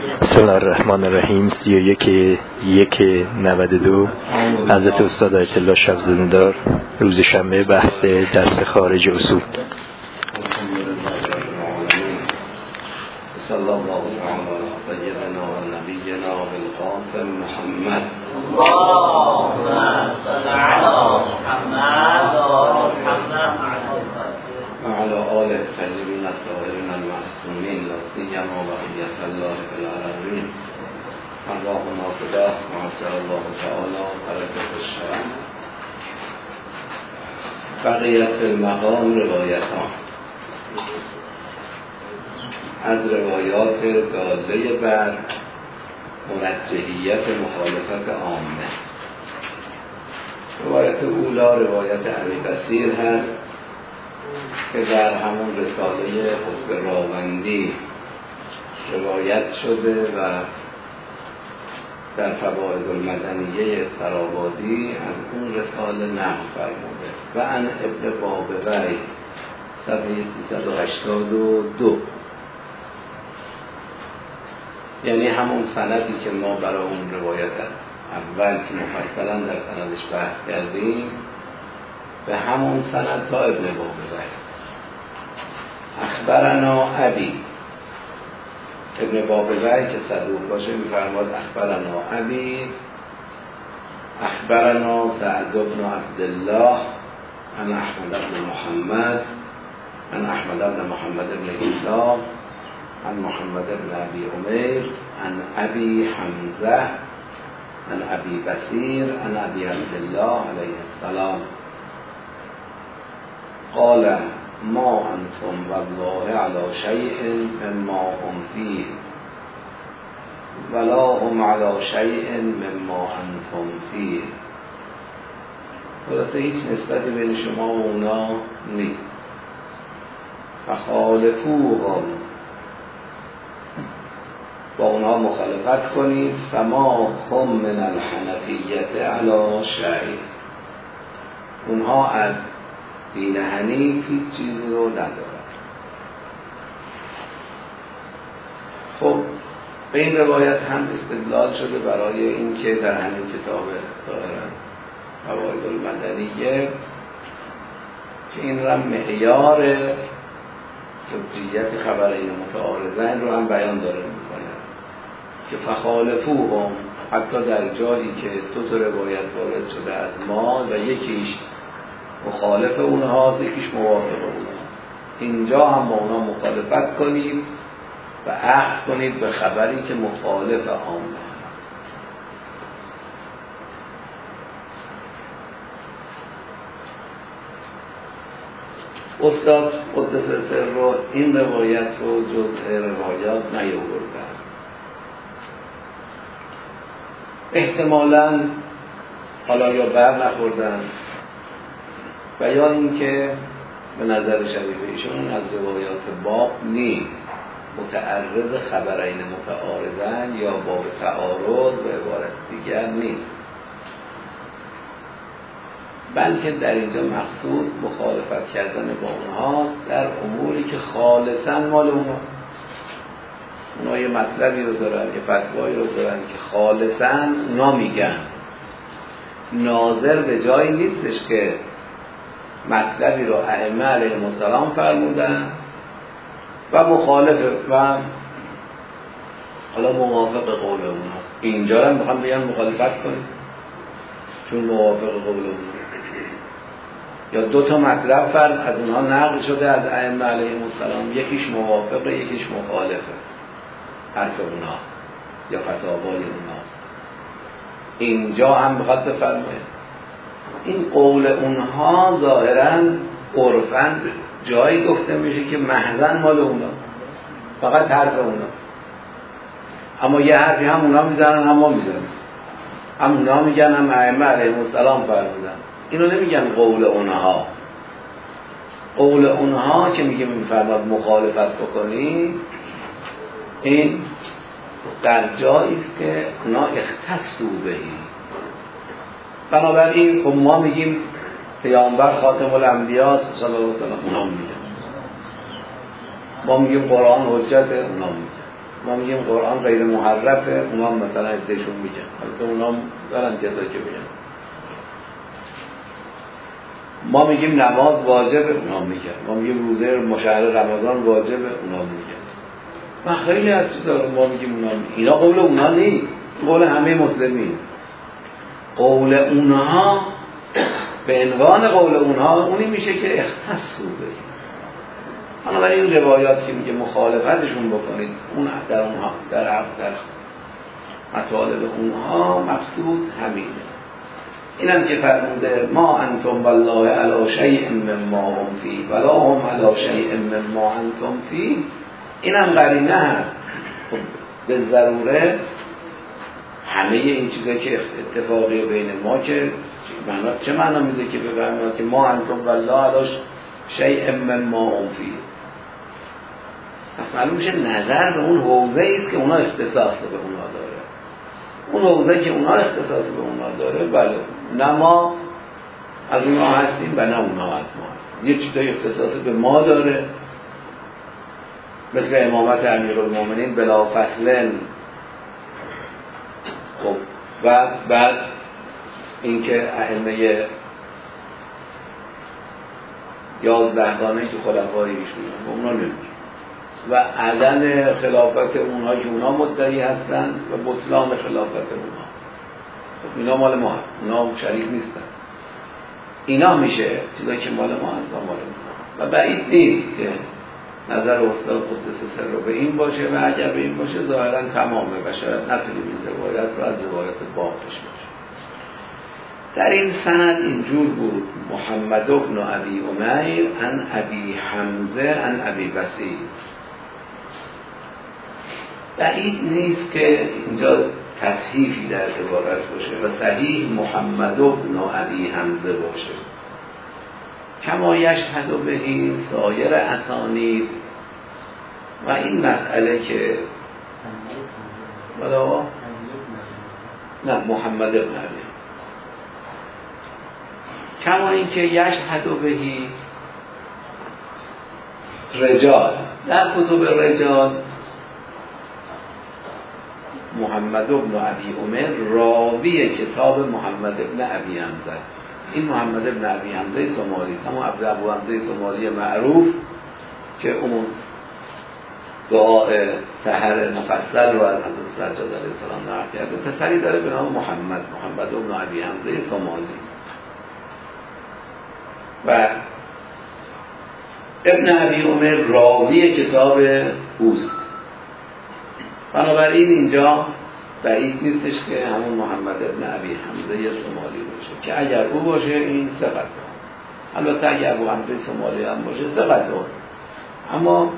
بسم الله الرحمن الرحیم. 31/1/92 حضرت استاد آیت الله شب زنده‌دار، روز شنبه، بحث درس خارج اصول. صلی الله علی سیدنا و نبینا بالقاسم محمد. اللهم صل علی محمد وعلى آله الطیبین الطاهرین المعصومین، لا سیما بقیة الله فی العالمین. اللهم صل وعجل الله تعالی برکة الشرع. بقیت المقام روایتان از روایات داله بر مرجحیت مخالفت عامه. روایت اولا روایت ابی بصیر هست که در همون رساله حزب راوندی روایت شده و در فوائد المدنیه استرابادی از اون رساله نقل فرموده. و عن ابن بابوی صفحه 382، یعنی همون سندی که ما برای اون روایت اول که مفصلا در سندش بحث کردیم، به همون سند تا ابن بابوی. اخبرنا ابی، ابن بابوی که صدوق باشه میفرماد اخبرنا ابی اخبرنا سعد بن عبدالله عن احمد بن محمد عن احمد بن محمد بن عیسی عن محمد بن ابی عمیر عن ابی حمزه عن ابی بصیر عن ابی عبدالله علیه السلام قال ما انتم والله على شیء مما هم فیه ولا هم على شیء مما انتم فیه. خلاصه هیچ نسبتی بین شما و اونا نیست. فخالفوهم، با اونها مخالفت کنید. فما هم من الحنفیت علی شیء، اونها از دین حنیف هیچ چیزی رو ندارد. خب به این روایت هم استدلال شده برای این که در همین کتاب ظاهرا فوائد المدنیه که این را معیار حجیت خبرین متعارضین رو هم بیان داره میکنه که فخالفوهم، حتی در جایی که دو تا روایت وارد شده از ما و یکیش مخالف اونها یکیش موافق اونها، اینجا هم با اونها مخالفت کنید و اخذ کنید به خبری که مخالف عامه. استاد قدس سر رو این روایت رو جزء روایات نیاوردن. احتمالاً حالا یا بر نخوردن و یا اینکه به نظر شریف ایشون از روایات باب نیست، متعرض خبرین متعارضن یا باب تعارض به عبارت دیگر نیست، بلکه در اینجا مقصود مخالفت کردن با اونها در اموری که خالصاً مال اونها یه مطلبی رو دارن، یه فتوایی رو دارن که خالصاً اونا میگن. ناظر به جایی نیستش که مطلبی رو ائمه علیهم السلام فرمودن و مخالف و حالا موافق قول اونهاست. اینجا هم میخوام بگم مخالفت کنید چون موافق قول اونها، یا دو تا مطلب فرض از اونها نقل شده از ائمه علیهم السلام، یکیش موافقه یکیش مخالفه، حرف اونها یا فتاوای اونها. اینجا هم میخواد بفرمایید این قول اونها ظاهراً عرفاً جایی گفته میشه که محضاً مال اونا، فقط حرف اونا، اما یه حرفی هم اونا میزنن هم ما میزنن، هم اونا میگن هم ائمه علیهم السلام فرمودن. اینو نمیگن قول اونها. قول اونها که میگه میفرماد مخالفت بکنی، این در جایی است که اونا اختصوا بهی. بنابراین خب ما میگیم پیامبر خاتم الانبیاء صلی الله علیه و سلم، اونا میگن. ما میگیم قرآن حجت، اونا میگن. ما میگیم قرآن غیر محرفه، اونا مثلا ادهشون میگن، البته اونا دارن جزا که بگن. ما میگیم نماز واجبه، اونا میگن. ما میگیم روزه مشهر رمضان واجبه، اونا میگن. من خیلی از چیزا ما میگیم اونا میگن. اینا قول اونا نیست، قول همه مسلمین. قول اونها به عنوان قول اونها اونی میشه که اختصو بگیم. حالا برای این روایات که میگه مخالفتشون بکنید، اون در اونها در مطالب اونها مقصود همینه. اینم که فرموده ما انتم والله علی شیء مما هم فی ولا هم علی شیء مما انتم فی، اینم قرینه هست. خب به ضروره همه این چیزا که اتفاقی بین ما که چه معنا میده که بفرمایید که ما انتم والله علی شیء مما هم فی، پس معلوم میشه نظر به اون حوزه است که اونا اختصاص به اونا داره. اون حوزه که اونا اختصاص به اونا داره، بله، نه ما از اونا هستیم و نه اونا از ما هستیم. یه چیزای اختصاص به ما داره، مثل امامت امیرالمومنین بلا فصلن. خب و بعد اینکه ائمه 11گانه که خلفای ایشون اونا نمیگه و عدم خلافت اونها که اونها مدعی هستن و بطلان خلافت اونها. خب اینا مال ما هست، اونا شریک نیستن. اینا میشه چیزایی که مال ما هست و مال ما. و بعید نیست که نظر استاد قدس سر رو به این باشه و اگر به این باشه ظاهرا تمامه و شاید نتونیم این روایت رو از روایت باقش باشه. در این سند اینجور بود: محمد بن ابی عمیر عن ابی حمزه عن ابی بصیر. بعید نیست که اینجا تصحیفی در عبارت باشه و صحیح محمد بن ابی حمزه باشه. کما یشهد بهی سایر اسانید. و این مسئله که نه محمد بن ابی، کما اینکه یشهد بهی رجال، در کتب رجال محمد بن ابی عمر راوی کتاب محمد بن ابی حمزه. این محمد بن ابی حمزه سومالی، همون ابو حمزه سومالی معروف که اون دعا سحر مفصل رو از حضرت سجاد علیه السلام نقل کرده. پسری داره به نام محمد بن ابی حمزه سومالی و ابن ابی عمر راوی کتاب اوست. بنابراین اینجا بعید نیستش که همون محمد ابن ابی حمزه سومالی باشه که اگر او باشه این ثقت. البته اگر ابو حمزه سومالی هم باشه ثقت. اما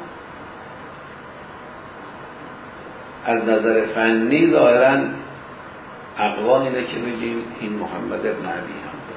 از نظر فنی ظاهرا اقوا اینه که بگیم این محمد ابن ابی حمزه.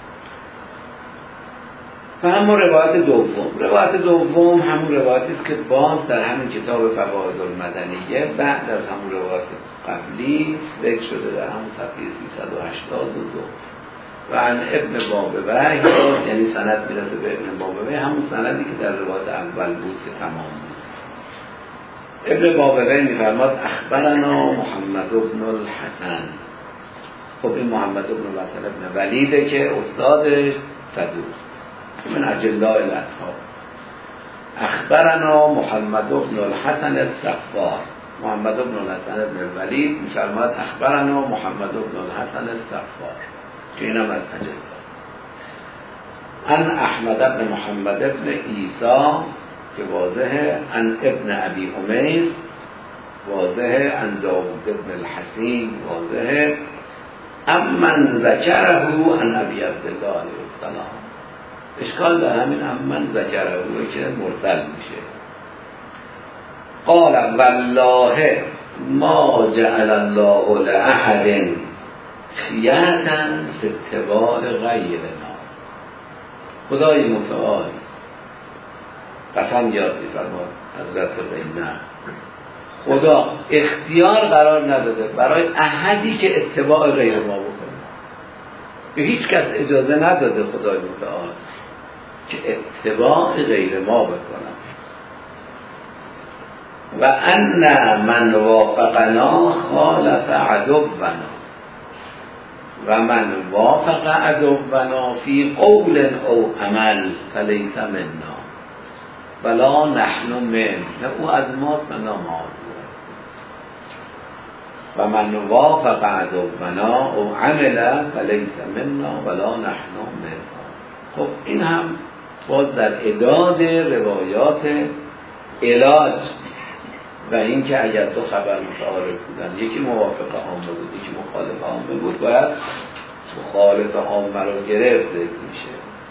و اما روایت دوم همون روایتی است که باز در همین کتاب فواید المدنیه بعد از همون روایت قبلی ذکر شده در همون صفحه 382 و عن ابن بابویه، یعنی سند میرسه به ابن بابویه، همون سندی که در روایت اول بود که تمام بود. ابن بابویه میفرماد اخبرنا محمد بن الحسن. خب این محمد بن الحسن ابن ولیده که استادش صدوق من اجلاء الاصحاب. اخبرنا محمد بن الحسن الصفار. محمد بن الحسن ابن الولید میفرماد اخبرنا محمد بن الحسن الصفار که اینم از اجلاء. عن احمد بن محمد بن عیسی که واضحه، عن ابن ابی عمیر واضحه، عن داود بن الحسین واضحه، امن ذکره عن ابی عبدالله علیه السلام. اشکال در همین امن ذکره که مرسل میشه. قال والله ما جعل الله لأحد خیاطا فی اتباع غیرنا. خدای متعال قسم یاد می‌فرماد حضرت بینه، خدا اختیار قرار نداده برای احدی که اتباع غیر ما بکنه. به هیچ کس اجازه نداده خدای متعال که اتباع غیر ما بکنه. و ان من وافقنا خالف عدونا و من وافق عدونا فی قول او عمل فلیس منا ولا نحن من، نه او از ماست و نه ما از او هستیم. و من وافق عدونا او عمل فلیس منا ولا نحن من. خب این هم باز در اعداد روایات علاج و این که اگر دو خبر متعارض بودن، یکی موافق عامه بود یکی مخالف عامه بود، باید مخالف عامه رو گرفت میشه.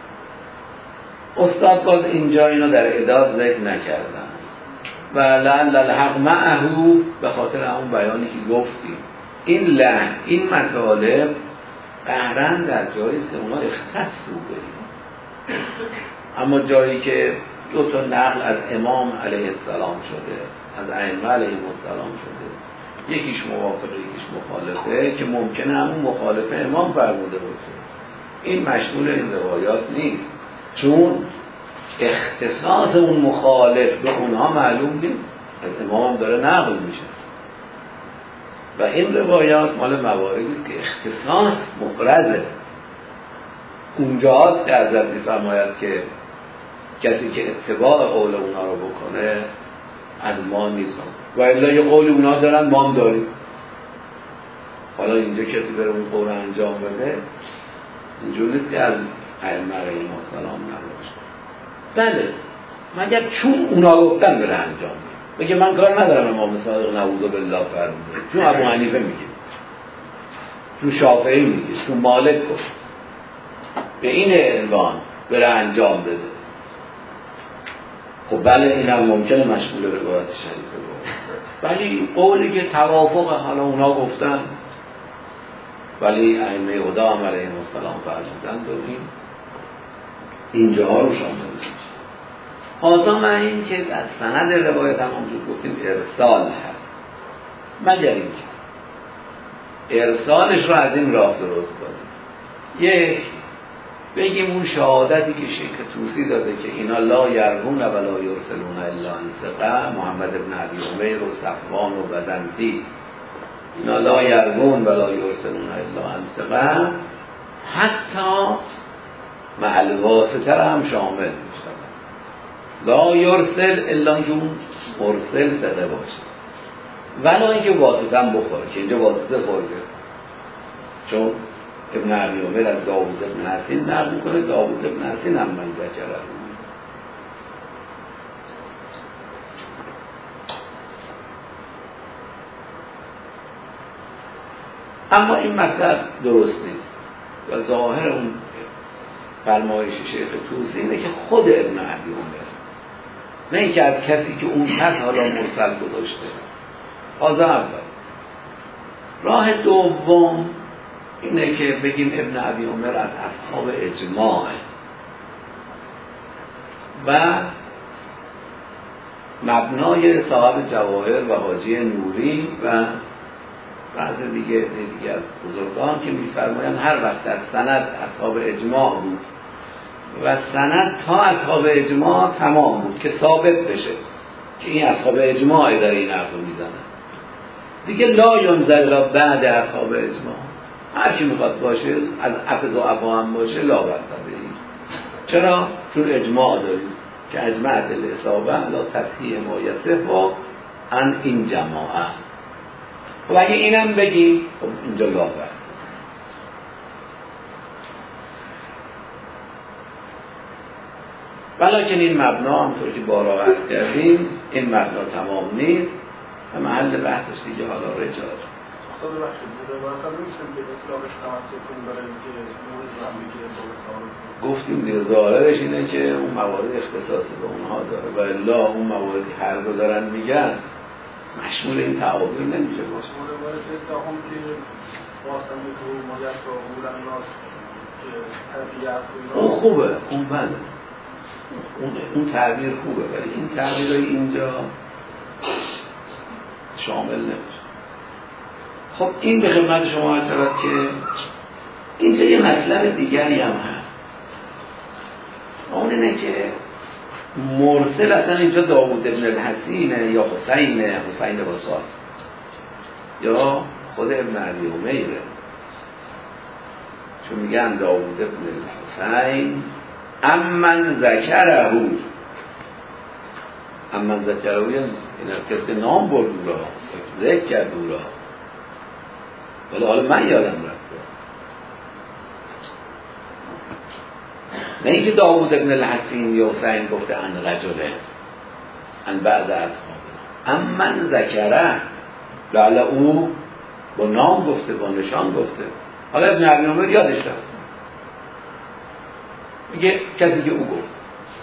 استاد باز اینجا اینو در اعداد ذکر نکردن و لعل الحق معه، به خاطر همون بیانی که گفتیم این مطالب قهرن در جایی است که اونا اختصوا بریم، اما جایی که دو تا نقل از امام علیه السلام شده، از ائمه علیه السلام شده، یکیش موافقه یکیش مخالفه، که ممکنه همون مخالفه امام فرموده باشه، این مشمول این روایات نیست، چون اختصاص اون مخالف به اونها معلوم نیست، از امام داره نقل میشه و این روایات مال مواردی است که اختصاص مفرده. اونجاست که حضرت می‌فرماید که کسی که اتباع قول اونا رو بکنه از ما نیست، و الا یه قول اونا دارن ما هم داریم. حالا اینجا کسی بره اون قول انجام بده، اینجور نیست که از ائمه علیهم السلام نباشه. بله مگر چون اونا گفتن بره انجام بگه من کار ندارم امام صادق نعوذ بالله فرموده، چون ابو حنیفه میگه، چون شافعی میگه، چون مالک گفت، به این عنوان بره انجام بده. خب بله این هم ممکنه مشمول روایت شریفه باشه، ولی قولی که توافق حالا اونا گفتن ولی ائمه هدی هم علیهم السلام فرمودن و اینجاها رو شامل میشه. آزام این که در سند روایت هم همونجور گفتیم ارسال هست، مگر این که ارسالش رو از این راه درست کنیم. یک بگیم اون شهادتی که شیخ طوسی داده که اینا لا یرون و لا یرسلون الا عن ثقه، محمد بن ابی عمیر و صفوان و بزنتی، اینا لا یرون و لا یرسلون الا عن ثقه، حتی مع الواسطه هم شامل میشه. لا یرسل الا اینکه اون مرسل ثقه باشه، ولی اینکه واسطه هم بخوره، که اینجا واسطه خورده، چون ابن ابی عمر از داوود ابن حسین نقل میکنه، داوود ابن حسین هم من ذکره. اما این مطلب درست نیست و ظاهر اون فرمایش شیخ طوسی اینه که خود ابن ابی عمر، نه اینکه از کسی که اون پس حالا مرسل گذاشته. آزا اول. راه دوم اینه که بگیم ابن ابی عمر از اصحاب اجماع و مبنای صاحب جواهر و حاجی نوری و بعض دیگه از بزرگان که می‌فرمایند هر وقت در سند اصحاب اجماع بود و سند تا اصحاب اجماع تمام بود که ثابت بشه که این اصحاب اجماع داره این حرف رو میزنن، دیگه لا ینزل بعد اصحاب اجماع، هر کی میخواد باشه از حفظ و عفا هم باشه لا بأس به. چرا؟ چون اجماع داریم که اجماعت الاصابه لا تصحیح ما یصح عن این جماعه. خب اگه اینم بگیم خب اینجا لا بأس. ولیکن این مبنا همطور که بارها عرض کردیم این مبنا تمام نیست و محل بحثش دیگه حالا رجال. اصلا ببخشید روایت هم نمیشن که اطلاقش توسط کنیم برای اینکه مورد رو هم بگیره با گفتیم دیگه ظاهرش اینه که اون موارد اختصاصی به اونها داره و الا اون مواردی هر رو دارن میگن مشمول این تعابیر نمیشه باشه. روایت اتهام که واسطه تو مالیت رو بودن ناس که تربیت اون خوبه، اون بله، اون تعبیر خوبه، ولی این تعبیرهای اینجا شامل نمیشه. خب این به خدمت شما عرض شود که اینجا یه مطلب دیگری هم هست، اون اینه که مرسل اصلا اینجا داوود ابن الحسینه یا حسین واسال یا خود ابن علی امیره، چون میگن داوود ابن الحسین امن ذکره یعنی کسی که نام برد او را، ذکر کرد او را، ولی حالا من یادم رفته. نه اینکه داوود ابن الحسین یا حسین گفته ان رجله ان بعض اصحابه، امن ذکره لعل او با نام گفته، با نشان گفته. حالا ابن عبی عمر یادش رفته، میگه کسی که او گفت.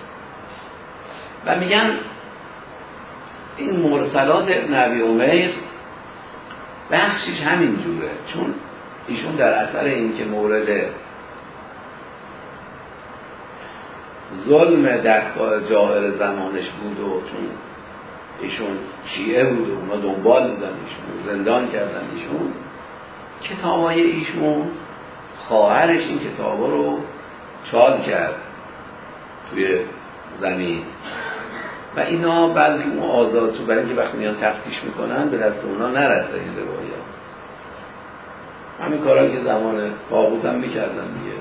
و میگن این مرسلات ابن عبی عمر بخشش همین جوره، چون ایشون در اثر این که مورد ظلم دستگاه جاهر زمانش بود و چون ایشون شیعه بود و اونا دنبال بودن ایشون، زندان کردن ایشون، کتابای ایشون خواهرش این کتابا رو چال کرد توی زمین و اینا بعد اون آزاد تو، برای اینکه وقتی میان تفتیش میکنن به دست اونا نرسه این روایات. همین کارهایی که زمان طاغوت هم میکردن دیگه،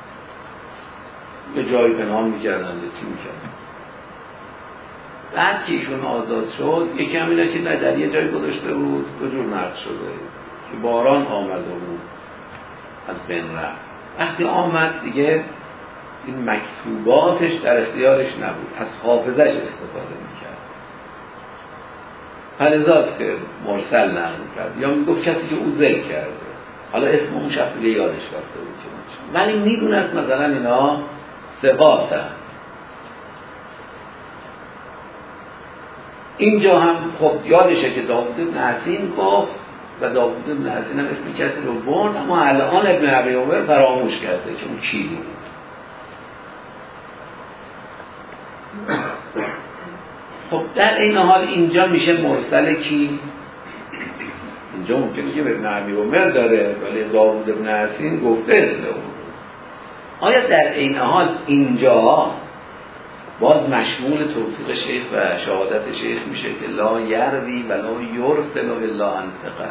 به جایی پنهان میکردن، به چی میکردن. بعد که ایشون آزاد شد یکی هم اینه که در یه جایی گذاشته بود دو جور نقش شده که باران آمده بود از بین رفت. وقتی آمد دیگه این مکتوباتش در اختیارش نبود، از حافظش استفاده میکرد، فلذات که مرسل نقل کرد یا میگفت کسی که او ذکر کرده، حالا اسم اون شخص دیگه یادش رفته بود که ولی میدونست مثلا اینا ثقاتن. اینجا هم خب یادشه که داوود بن حسین گفت و داوود بن حسین هم اسم کسی رو برد، اما الان ابن عبی عمر فراموش کرده که اون چی بود. خب در این حال اینجا میشه مرسل کی؟ اینجا ممکنه که ابن عبی عمر داره ولی داوود بن حسین گفته اسم اون. آیا در این حال اینجا باز مشمول توصیق شیخ و شهادت شیخ میشه که لا یروی و لا یرسل الا عن ثقه،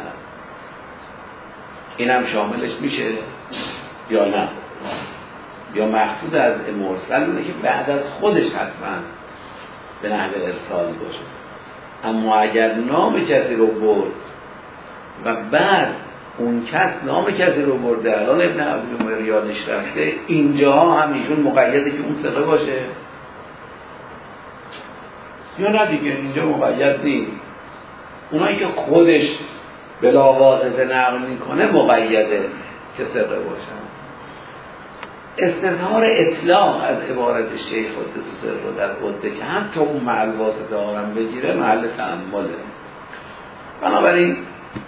این هم شاملش میشه یا نه؟ یا مقصود از مرسل اونه که بعد از خودش حتما به نحو ارسال باشه، اما اگر نام کسی رو برد و بعد اون کس نام کسی رو برده، الان ابن عبی عمر یادش رفته، اینجا هم ایشون مقیده که اون ثقه باشه یا نه دیگه؟ اینجا مقید نیست. اونایی که خودش بلا واسطه نقل میکنه مقیده که ثقه باشن. استظهار اطلاق از عبارت شیخ قدس سره در عده که حتی اون محل واسطه آرم بگیره محل تأمله. بنابراین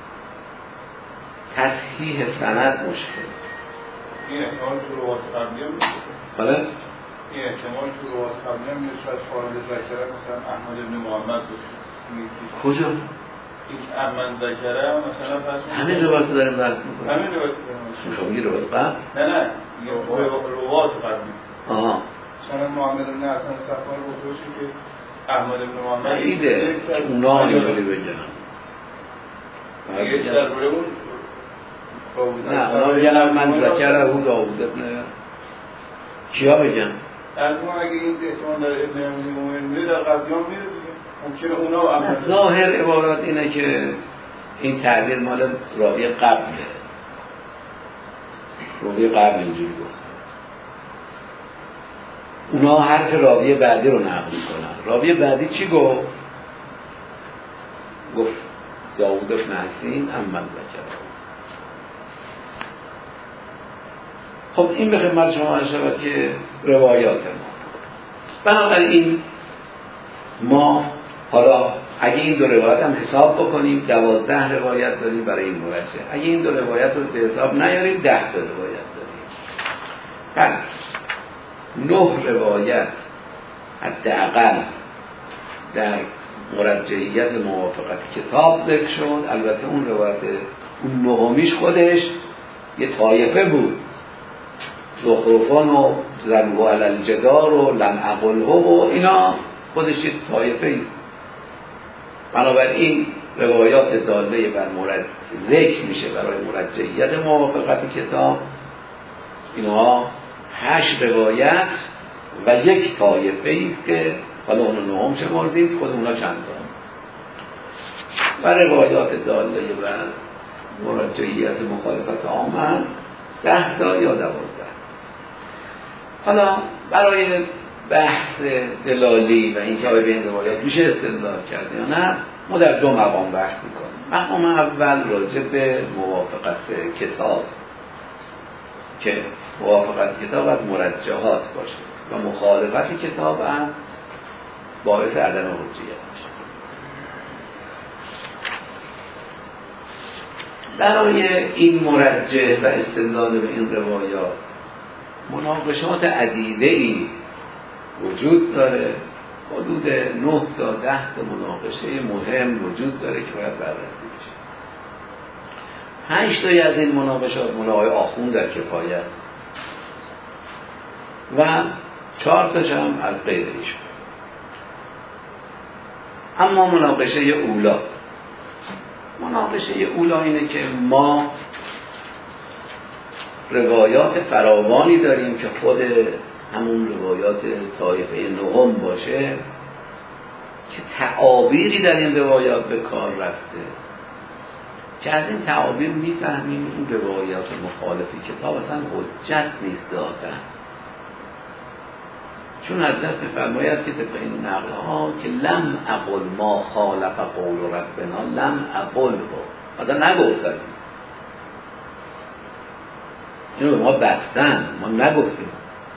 تصحیح سند مشکل. این احتمال تو روات قبلی هم میشه؟ بله؟ این احتمال تو روات قبلی هم میشه شاید خارج ذکره مثلا احمد ابن محمد باشه. کجا؟ این احمد ذکره مثلا پس همین روایت داریم بحث میکنیم. همین روایت داریم. شما میگی روایت قبل؟ نه روات قبلی. آها. مثلا محمد ابن حسن صفار گفته که احمد ابن محمد ایده اونا اینجوری بگن. یه درباره اون نه اونا بگن من ذکره او داوود ابن کیا بگن؟ از ما اگه این احتمال داره ابن عمر میره در قبلیان میره دیگه ممکنه اونا ظاهر عبارات اینه که این تعبیر مال راوی قبله، راوی قبل اینجوری گفت، اونا حرف راوی بعدی رو نقل کنن. راوی بعدی چی گفت؟ گفت داوود بن حسین اما ذکر. خب این به خدمت شما عرض شود که روایات ما. بنابراین ما حالا اگه این دو روایت هم حساب بکنیم 12 روایت داریم برای این مرجع. اگه این دو روایت رو به حساب نیاریم 10 تا روایت داریم. پس 9 روایت حداقل در مرجعیت موافقت کتاب ذکر شد. البته اون روایت اون نهمیش خودش یه طایفه بود، زخرفان و زنو علی الجدار و لم اقله و اینا خودش یک طایفه است. بنابراین روایات داله بر ذکر میشه برای مرجعیت موافقت کتاب، اینها 8 روایت و یک طایفه است که حالا اونو 9 شمردیم، خود اونا چند تا و روایات داله بر مرجعیت مخالفت عامه 10 تا یا 12. حالا برای بحث دلالی و اینکه آیا به این روایات میشه استدلال کرد یا نه، ما در 2 مقام بحث میکنیم. مقام اول راجع به موافقت کتاب که موافقت کتاب از مرجحات باشه و مخالفت کتاب از باعث عدم حجیت باشه. برای این مرجح و استدلال به این روایات مناقشات عدیده‌ای وجود داره، حدود 9 تا 10 تا مناقشه مهم وجود داره که باید بررسی بشه. 8 تایی از این مناقشات مال آقای آخوند در کفایت و 4 تاش هم از غیر ایشون. اما مناقشه اولا اینه که ما روایات فراوانی داریم که خود همون روایات طایفه 9 باشه که تعابیری در این روایات به کار رفته که از این تعابیر میفهمیم این روایات مخالفی کتاب اصلا حجت نیست دادن، چون حضرت می‌فرماید که طبق این نقل‌ها که لم اقل ما خالف قول ربنا لم اقل بعدا نگفتن، اینو به ما بستن، ما نگفتیم.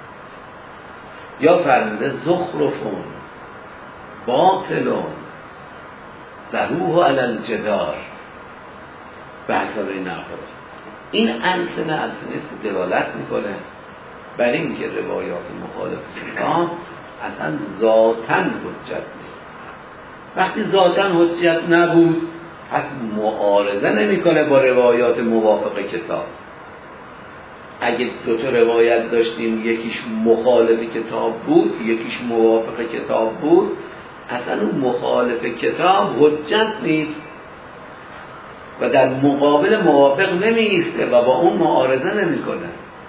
یا فرموده زخرفون باطلون ذروه علی الجدار به حساب این نقل. این السنه است دلالت میکنه بر این که روایات مخالف کتاب اصلا ذاتاً حجت نیست. وقتی ذاتاً حجت نبود پس معارضه نمیکنه با روایات موافق کتاب. اگه 2 تا روایت داشتیم، یکیش مخالف کتاب بود یکیش موافق کتاب بود، اصلا اون مخالف کتاب حجت نیست و در مقابل موافق نمیسته و با اون معارضه نمیکنه.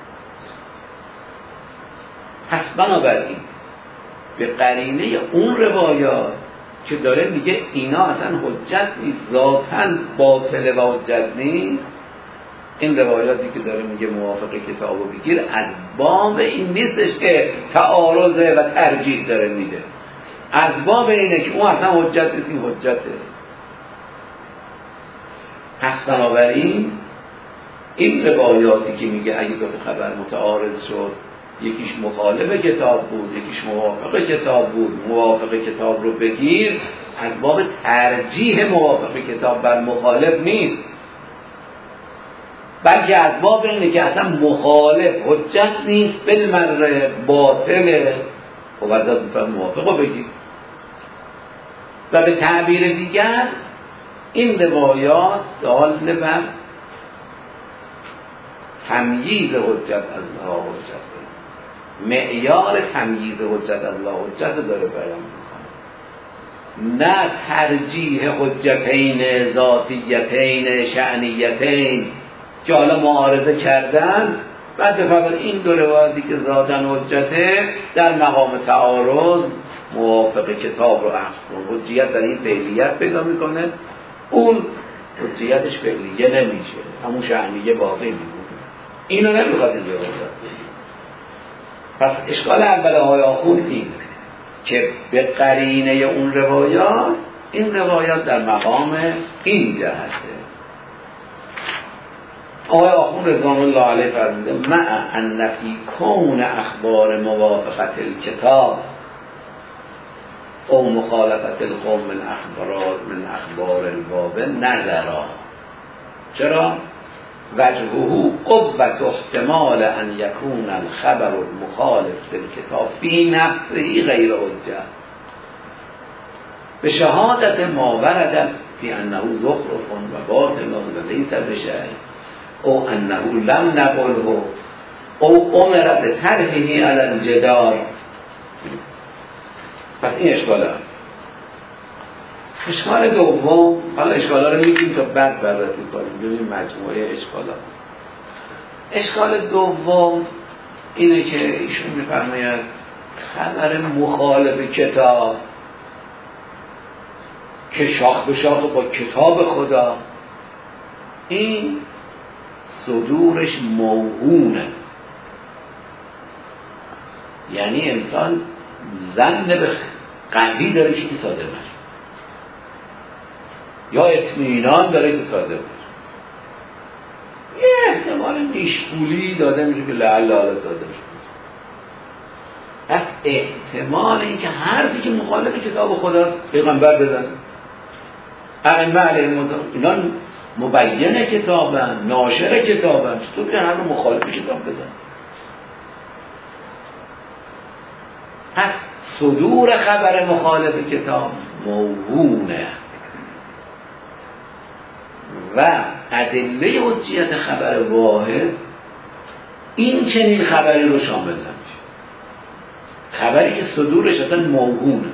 پس بنابراین به قرینه اون روایات که داره میگه اینا اصلا حجت نیست، ذاتاً باطله و حجت نیست، این روایاتی که داره میگه موافق کتابو بگیر از باب این نیستش که تعارضه و ترجیح داره میده، از باب اینه که اون اصلا حجت نیست، این حجته. پس بنابراین این روایاتی که میگه اگه 2 تا خبر متعارض شد، یکیش مخالف کتاب بود یکیش موافق کتاب بود، موافق کتاب رو بگیر، از باب ترجیح موافق کتاب بر مخالف نیست، بلکه از باب اینه که اصلا مخالف حجت نیست، بالمره باطله و وضعت موافق رو بگیر. و به تعبیر دیگر این روایات داله بر تمییز حجت از لا حجت، معیار تمییز حجت از لا حجت داره بیان میکنه، نه ترجیح حجتین ذاتیتین شأنیتین که حالا معارضه کردن بعد بفرمایید این 2 روایتی که ذاتاً حجته در مقام تعارض موافق کتاب رو اخذ کن، حجیت در این فعلیت پیدا میکنه، اون حجیتش فعلیه نمیشه، همون شأنیه باقی میمونه. اینو نمیخواد این روایت. پس اشکال اول آقای آخوند این که به قرینه اون روایات این روایات در مقام این جهته. آقای آخوند رضوان الله علیه فرموده مع ان فی کون اخبار موافقت الکتاب او مخالفت القوم من اخبار الباب نظرا. چرا؟ وجهه قوت احتمال ان یکون الخبر المخالف للکتاب فی نفسه غیر حجه به شهادت ما ورد فی انه زخرف و باطل و لیس بشیء او انه لم نقله او امر به طرحه علی الجدار. پس این اشکال هست. اشکال دوم، حالا اشکال ها رو میگیم تا بعد بررسی کنیم، ببینیم مجموعه اشکال ها. اشکال دوم اینه که ایشون میفرماید خبر مخالف کتاب که شاخ به شاخ با کتاب خدا، این صدورش موهونه. یعنی انسان ظن به قوی داره که این صادر نشه، یا اطمینان داره که صادر نشه. یه احتمال نیشگولی داده میشه که لعل صادر نشه. پس احتمال این که حرفی که مخالف کتاب خداست پیغمبر بزنه، ائمه علیهم السلام اینا مبین کتابن، ناشر کتابن، چطور که حرف مخالف کتاب بزن؟ پس صدور خبر مخالف کتاب موهونه و ادله حجیت خبر واحد این چنین خبری رو شامل نمیشه. خبری که صدورش اصلا موهونه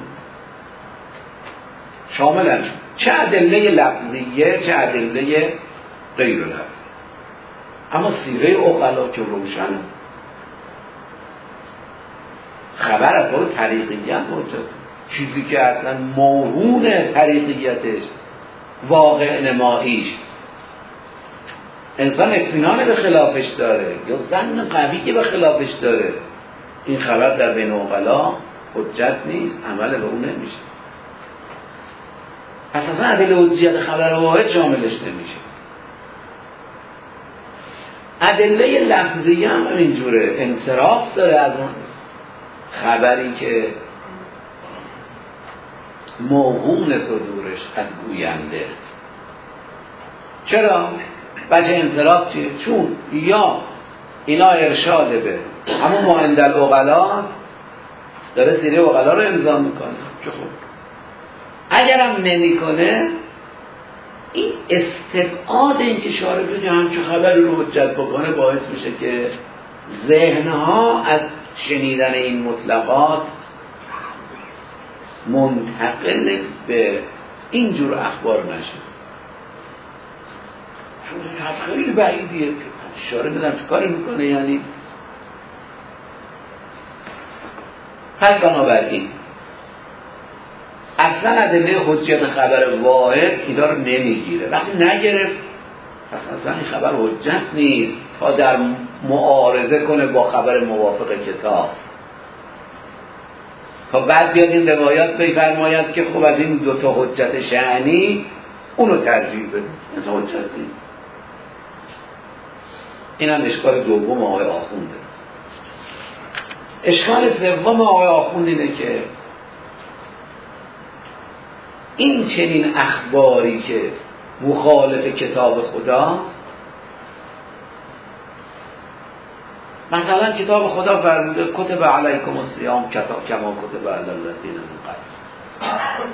شامل نمیشه، چه ادله لفظیه چه ادله غیر لفظی. اما سیره عقلا که روشن خبر از باب طریقیت موجود، چیزی که اصلا موهون طریقیتش واقع نماییش انسان اطمینان به خلافش داره یا ظن قوی که به خلافش داره، این خبر در بین عقلا حجت نیست، عمل به اون نمیشه. پس اصلا ادله حجیت خبر واحد شاملش نمیشه. ادله لفظی هم اینجوره، انصراف داره از اون خبری که موهون صدورش از گوینده. چرا؟ وجه انصراف چیه؟ چون یا اینا ارشاد به همون مانند العقلا داره سیره عقلا رو امضا میکنه که خوب، اگرم نمیکنه این استبعاد این که شارع بگه همچون خبری رو حجت بکنه باعث میشه که ذهنها از شنیدن این مطلقات منتقل به اینجور اخبار نشه. چون این حرف خیلی بعیدیه، اشاره بدم چه کاری میکنه یعنی. پس بنابراین اصلا ادله حجیت خبر واحد اینا رو نمیگیره. وقتی نگرفت پس اصلا این خبر حجت نیست تا در معارضه کنه با خبر موافق کتاب، تا بعد بیاد این روایات بفرماید که خب از این دوتا حجت شأنی اونو ترجیح بده. این حجت نیست. این هم اشکال دوم آقای آخونده. اشکال سوم آقای آخوند اینه که این چنین اخباری که مخالف کتاب خدا، مثلا کتاب خدا فرموده کتب علیکم الصیام کما کتب علی الذین من قبلکم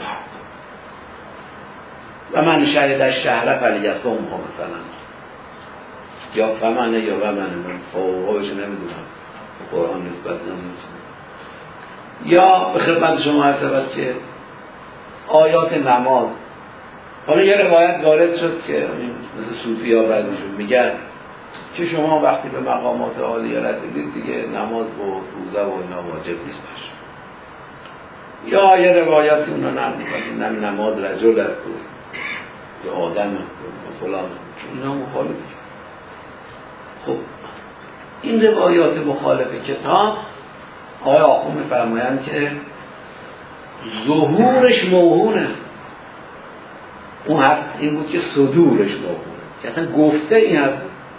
و من شهد الشهر فلیصمه مثلا، یا فمنه یا ومنه، من فوقش نمیدونم قرآن نسبت نمیدونم. یا به خدمت شما عرض شود که آیات نماز، حالا یه روایت وارد شد که مثل صوفی ها بعضیشون میگن که شما وقتی به مقامات عالیه رسیدید دیگه نماز و روزه و اینا واجب نیست باشه. یا یه روایتی اونا نمیدونن نماز رجل است یا آدم است و فلان، اینا مخالفه. خب این روایات مخالف کتاب آقای آخوند می‌فرمایند که ظهورش موهونه. اون حرف این بود که صدورش موهونه، که اصلا گفته این حرف.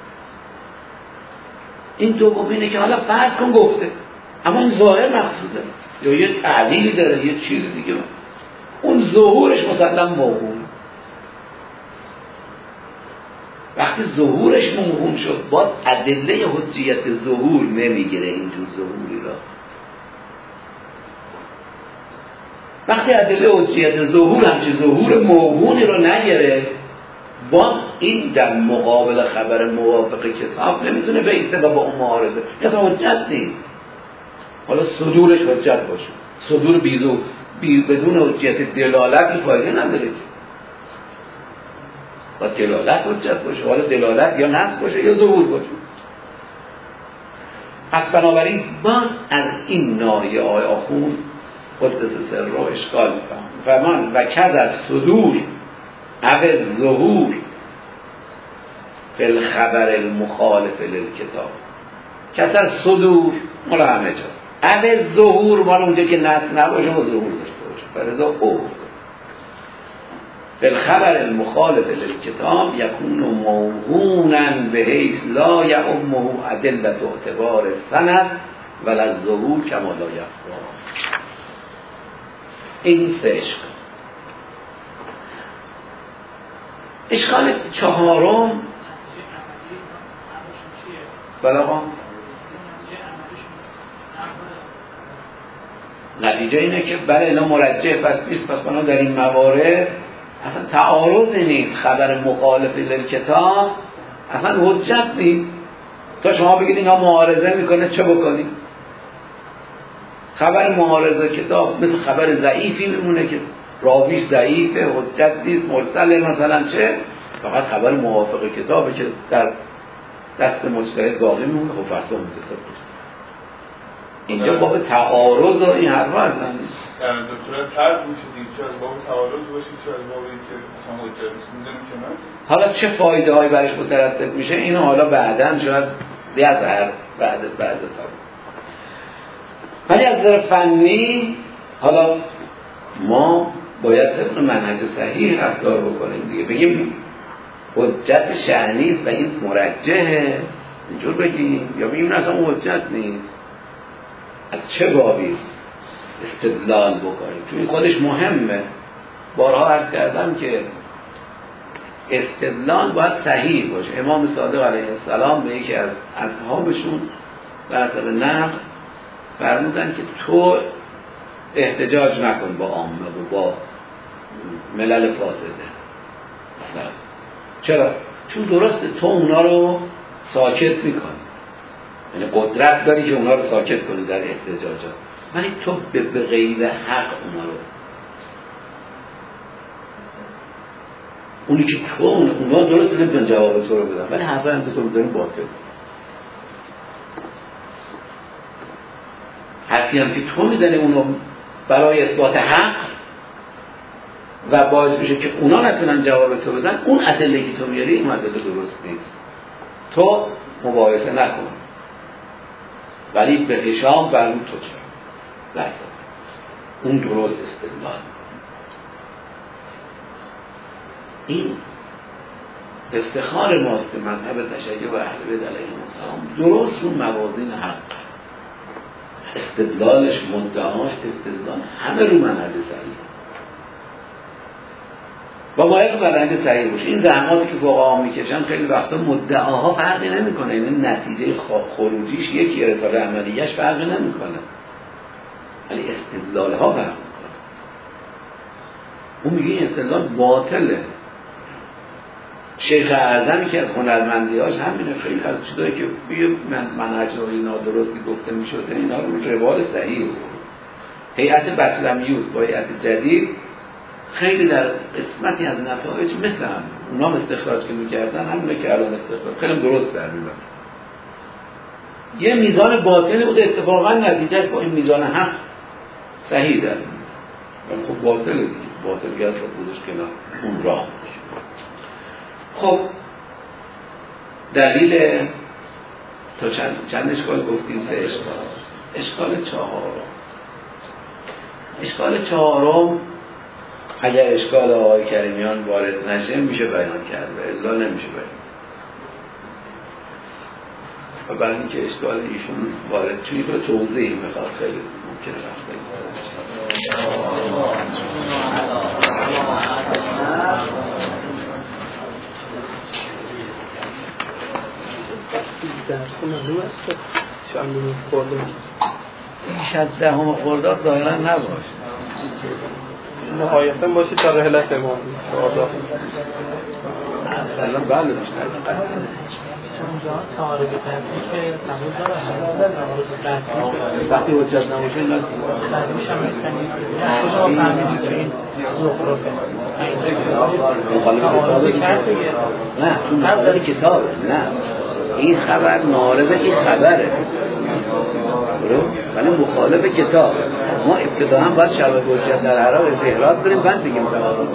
این دوم اینه که حالا فرض کن گفته اما این ظاهر مقصوده یا یه تعلیلی داره یه چیز دیگه، اون ظهورش مسلم موهونه. وقتی ظهورش موهوم شد باز ادله حجیت ظهور نمیگیره اینجور ظهوری را. وقتی ادله حجیت ظهور همچه ظهور موهونی رو نگیره باز این در مقابل خبر موافق کتاب نمیتونه بیسته و با اون معارضه یا حجت نیست. حالا صدورش حجت باشه، صدور بدون حجت دلالت فایده نداره، با دلالت حجت باشه. حالا دلالت یا نص باشه یا ظهور باشه. پس بنابراین باز از این ناحیه آقای آخوند قدس سر رو اشکال میفهم و من و کد از صدور او ظهور فی الخبر المخالف للکتاب. کس از صدور مالا همه جا، او ظهور مالا اونجا که نص نباشه و ظهور داشته باشه، فرضا او فی الخبر المخالف للکتاب یکون موهونا بحیث لا یعمه ادلة اعتبار سند ولا الظهور کما لا یخفی. این سه اشکال. اشکال چهارم بلاغا نتیجه اینه که برای اینا مرجع پس نیست، پس بنا در این موارد اصلا تعارض نیست، خبر مخالف للکتاب اصلا حجت نیست تا شما بگید اینا معارضه میکنه چه بکنید. خبر معارضه کتاب مثل خبر ضعیفی میمونه که راویش ضعیفه، حجت نیست، مرسل مثلا چه، فقط خبر موافق کتابه که در دست مجتهد باقی میمونه و فردا منتصب میشه. اینجا باب تعارض و این حرفا اصلا نیست. در دکترا فرق میشه چه از باب تعارض باشه چه از باب اینکه مثلا حجت نیست میذاریم کنار. حالا چه فایده هایی برش مترتب میشه اینو حالا بعداً شاید بیاد بعد تا. ولی از نظر فنی حالا ما باید طبق منهج صحیح رفتار بکنیم دیگه، بگیم حجت شأنی است و این مرجحه، اینجور بگیم، یا بگیم نه اصلا حجت نیست. از چه بابی استدلال بکنیم؟ چون این خودش مهمه. بارها عرض کردم که استدلال باید صحیح باشه. امام صادق علیه السلام به یکی از اصحابشون بر حسب نقل فرمودن که تو احتجاج نکن با عامه و با ملل فاسده. مثلا چرا؟ چون درسته تو اونا رو ساکت میکنی، یعنی قدرت داری که اونا رو ساکت کنی در احتجاجات، ولی تو به غیر حق اونا رو، اونی که تو اونا درسته نمیتونن جواب تو رو بدن ولی حرفای هم تو رو بدن باطل، حرفی هم که تو میزنی اونو برای اثبات حق و باعث میشه که اونا نتونن جواب تو بدن، اون ادله که تو میاری اون ادله درست نیست. تو مباحثه نکن ولی به هشام برمون تو چرا لحظه اون درست استدلال. این افتخار ماست که مذهب تشیع و اهل بیت علیهم السلام درست اون موازین حق، استدلالش، مدعاش، استدلال همه رو منهج صحیح و باید منهج صحیح باشه. این زحماتی که فقها میکشن خیلی وقتا مدعاها فرقی نمیکنه، یعنی نتیجه خروجیش یکی، رساله عملیش فرقی نمیکنه، ولی استدلالها فرق میکنه. اون میگه این استدلال باطله. شیخ اعظمی که از هنرمندیاش همینه، خیلی از چیزایی که منهج روی نادرستی گفته میشده اینا رو روال صحیح بود. هیئت بطلمیوس با هیئت جدید خیلی در قسمتی از نتایج مثل هم اونا استخراج که میکردن همونه که الان استخراج خیلی درست در میبرن. یه میزان باطلی بود، اتفاقا نتیجهش با این میزان حق صحیح در میبرن. خب باطله دیگه، باطلگرد رو بودش کنار اون راه. خب دلیل تا چند اشکال گفتیم؟ سه اشکال. اشکال چهارم اگر اشکال آقای کریمیان وارد نشه میشه بیان کرد و الا نمیشه بیان. و برای اینکه اشکال ایشون وارد چون این توضیح میخواد خیلی ممکنه وقت درس معلوم است که چندم خرداد بیش از 10 خرداد ظاهرا نباشه، نهایتا باشه تا رحلت امام 14 الان بله بیشتر اونجا تعارض قطعی که قبول داره تعارض قطعی وقتی حجت نباشه اینا بعدش هم می‌کنید از کجا فهمیدید که این زخرفه مخالف کتابه نه تو مخالف کتابه نه این خبر نارض این خبره ولی مخالف کتاب ما ابتدا هم باید شرط حجت در عراق استحراد بریم بعد بگیم تعارض